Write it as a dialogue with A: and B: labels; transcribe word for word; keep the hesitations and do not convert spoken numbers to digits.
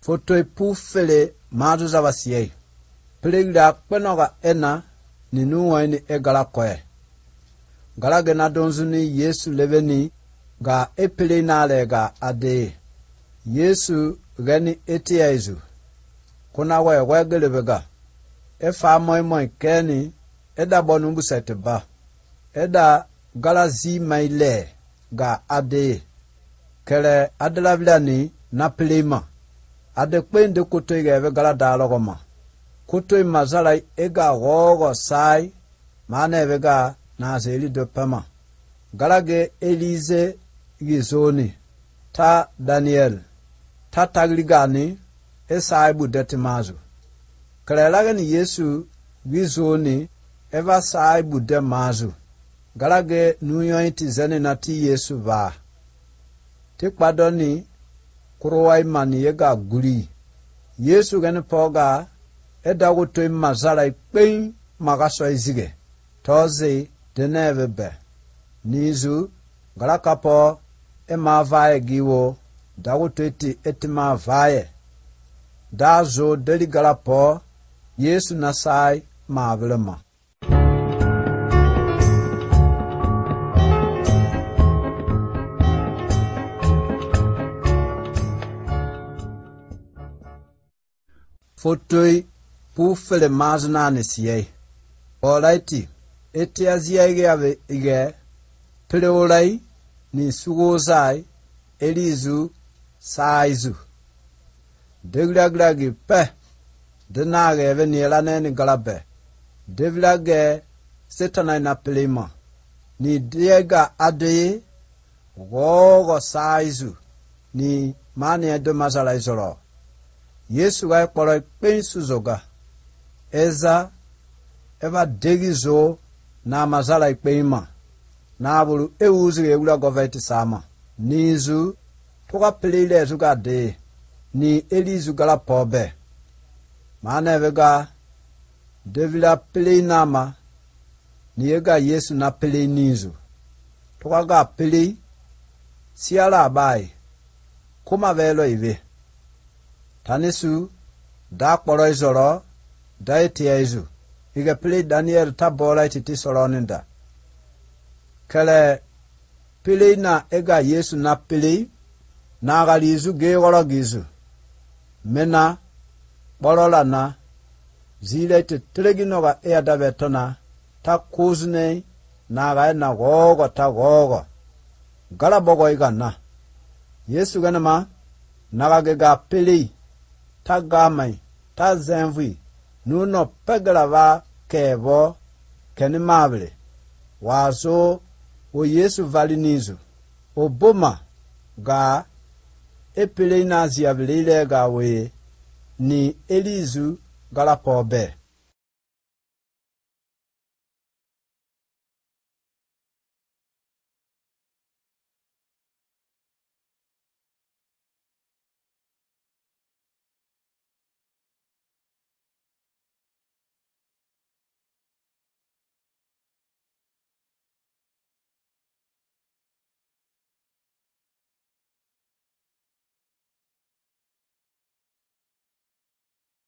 A: Foto pu fele mazu za wasiye. Pelegra kwenoga ena ni nuwa ni egala kwe. Gala gena donzu ni Yesu leveni ga epele na lega ade. Yesu gani eti ezu. Kuna we wegelebega. Efa moy moy keni eda bonumbu seteba. Eda gala zi maile ga ade. Kele adela vilani na pelema. Ade kwende kutoy ga eve gala dalogoma. Kutoy mazalai ega wogo sai mana eve ga na zeli de pama. Galage Elize gizoni ta Daniel ta tagligani esai budeti mazu. Kalelaga ni Yesu gizoni eva sai budde mazu. Galage nuyointi zeni nati Yesu va. Tikpadoni kuruwai mani yega guri. Yesu gani poga eda wuto mazala ikpein magaso izige. Tozi deneve be. Nizu galakapo ema vaye giwo da wuto iti etima vaye. Dazo deli galapo Yesu nasai maavilema. Fotoi pu fele mazna nesiye. Olaiti eti aziye ave ige pele olai ni sugozai elizu saizu. Deglagi pe denage eve ni elane ni galabe. Devlage setana na pelema. Ni diega adeye wogo saizu ni mani edo mazala izolo. Yesu ga ekporo pen suzoga. Eza eva degizo na mazala ikpeima. Na abulu ewuzi eula goveti sama. Nizu toka pelile zuga de. Ni elizu gala pobe. Mana evega devila pele nama. Ni ega Yesu na pele nizu. Toka ga pele siala abai. Kuma velo ive. Tanisu da kporo izoro da etia izu. Iga pili Daniel tabola ititi soroninda. Kele pili na ega Yesu na pili na agalizu geegoro gizu. Mena borola na zile iti tileginoga ea dabetona ta kuzne na agae na gogo ta gogo. Gala bogo iga na. Yesu ganama nagagega pili ta gamai, ta zenvi, nuno peglava kevo, kenimable. Wazo, o Yesu valinizu. O boma, ga, epele nazi avilile ga we, ni elizu galapobe.